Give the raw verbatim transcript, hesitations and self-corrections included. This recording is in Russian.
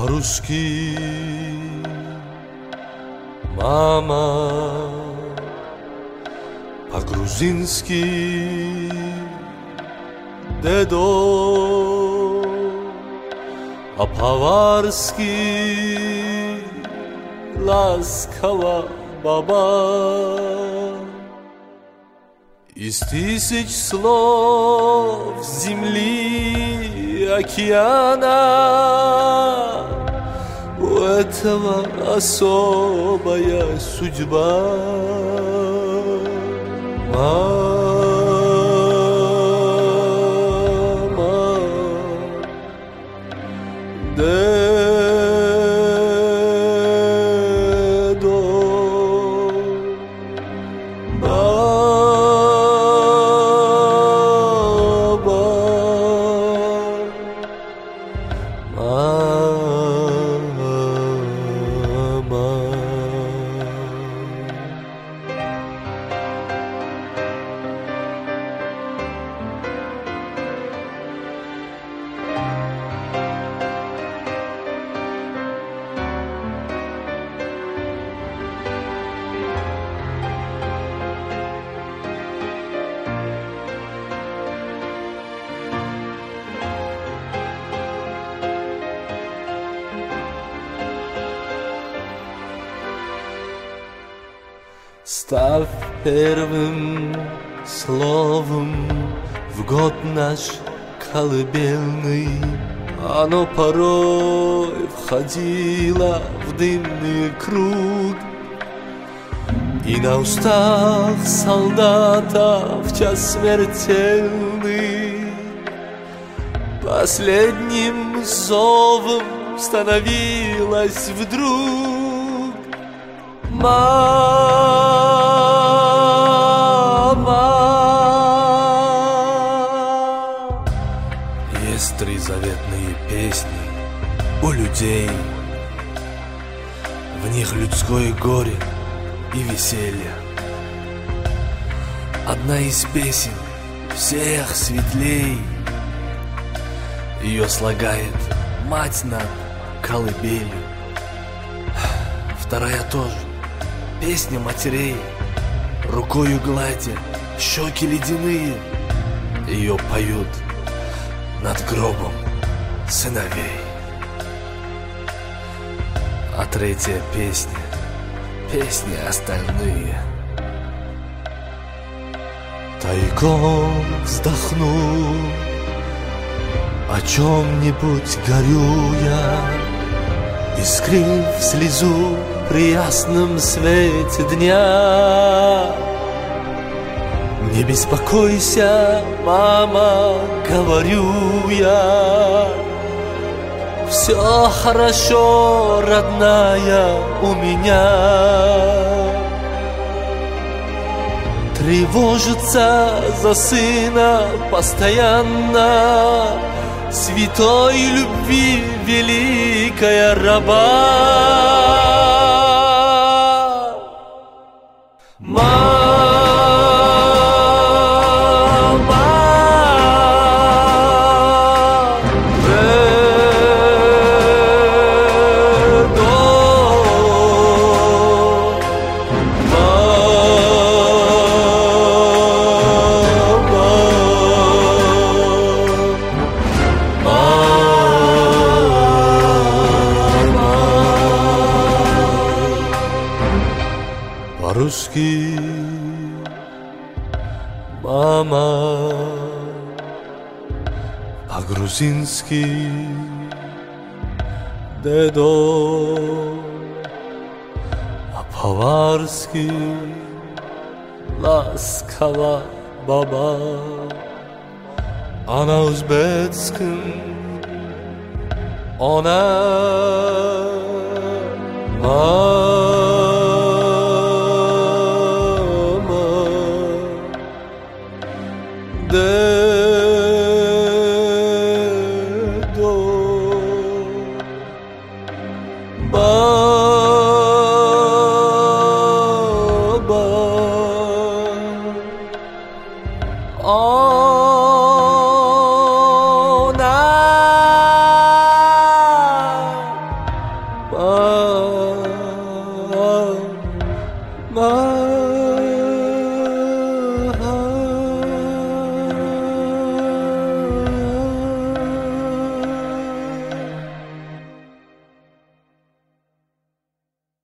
по-русски мама, по-грузински дедо, а по-варски ласково баба. Из тысяч слов земли, океана у этого особая судьба. Мама, дедо, баба, мама. Став первым словом в год наш колыбельный, оно порой входило в дымный круг, и на устах солдата в час смертельный последним зовом становилось вдруг: мама. Есть три заветные песни у людей, в них людское горе и веселье. Одна из песен всех светлей, ее слагает мать над колыбелью. Вторая тоже песня матерей, рукою гладя щеки ледяные, ее поют над гробом сыновей. А третья песня, песни остальные. Тайком вздохну, о чем-нибудь горю я, и скрыв слезу при ясном свете дня. Не беспокойся, мама, говорю я, все хорошо, родная, у меня. Тревожится за сына постоянно, святой любви великая раба. По-русски мама, по-грузински дедо, а по-варски ласково баба. А на узбекском она мама. Дедо, баба, она My